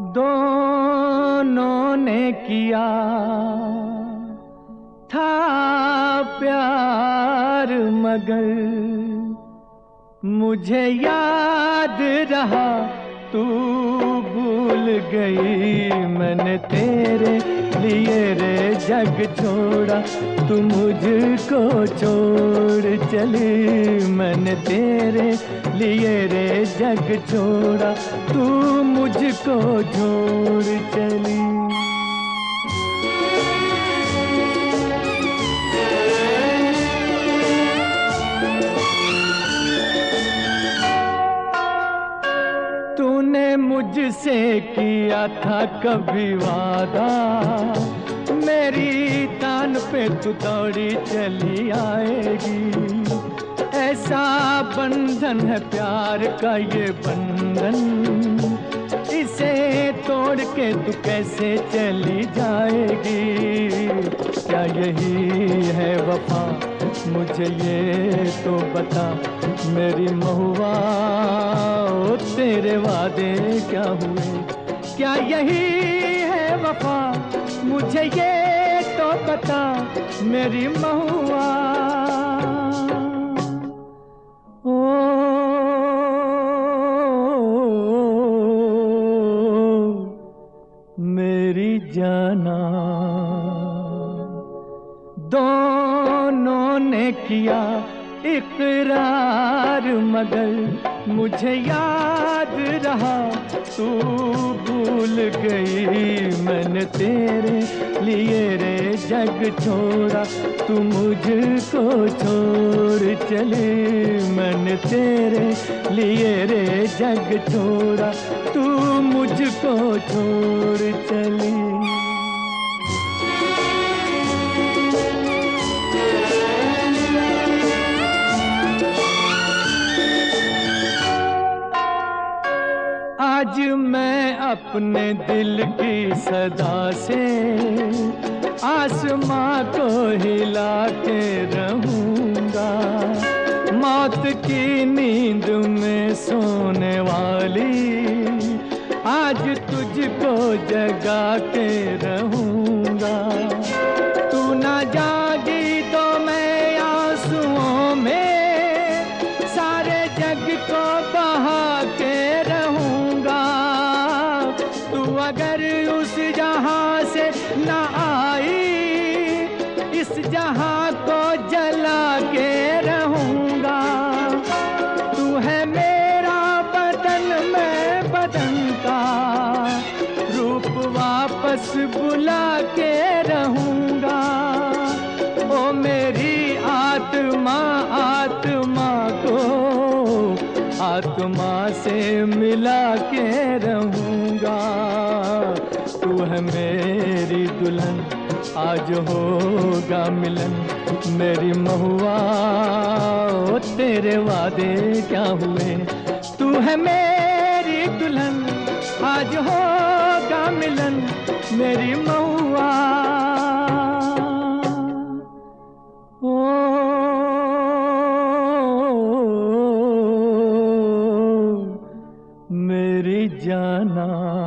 दोनों ने किया था प्यार, मगर मुझे याद रहा तू भूल गई। मैंने तेरे लिए रे जग छोड़ा, तू मुझको छोड़ चली। मैंने तेरे लिए रे जग छोड़ा, तू मुझको छोड़ चली। तूने मुझसे किया था कभी वादा, मेरी तान पे तू दौड़ी चली आएगी। ऐसा बंधन है प्यार का ये बंधन, इसे तोड़ के तू कैसे चली जाएगी। क्या यही है वफा, मुझे ये तो बता मेरी महुआ। ओ तेरे वादे क्या हुए, क्या यही है वफा, मुझे ये तो बता मेरी महुआ। ओ मेरी जाना, दोनों ने किया इकरार, मगर मुझे याद रहा तू भूल गई। मैंने तेरे लिए रे जग छोड़ा, तू मुझको छोड़ चली। मैंने तेरे लिए रे जग छोड़ा, तू मुझको छोड़ चली। आज मैं अपने दिल की सदा से आसमां को हिला के रहूंगा। मौत की नींद में सोने वाली आज तुझको जगा के रहूंगा। तू ना जागी तो मैं आंसुओं में सारे जग को बहा के रहूंगा। तू अगर उस जहां से ना आई, इस जहां को जला के रहूंगा। तू है मेरा बदन, मैं बदन का रूप वापस बुला के रहूंगा। ओ मेरी आत्मा, आत्मा को आत्मा से मिला के रहूंगा। तू है मेरी दुल्हन, आज होगा मिलन मेरी महुआ। ओ तेरे वादे क्या हुए, तू है मेरी दुल्हन, आज होगा मिलन मेरी महुआ। मेरी जाना,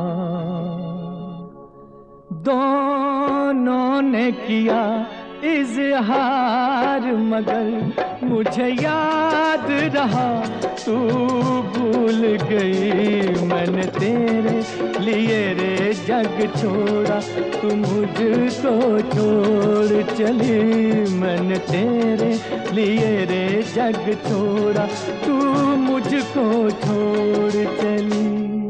दोनों ने किया इजहार, मगर मुझे याद रहा तू भूल गई। मैंने तेरे लिए रे जग छोड़ा, तू मुझको छोड़ चली। मैंने तेरे लिए रे जग छोड़ा, तू मुझको छोड़ चली।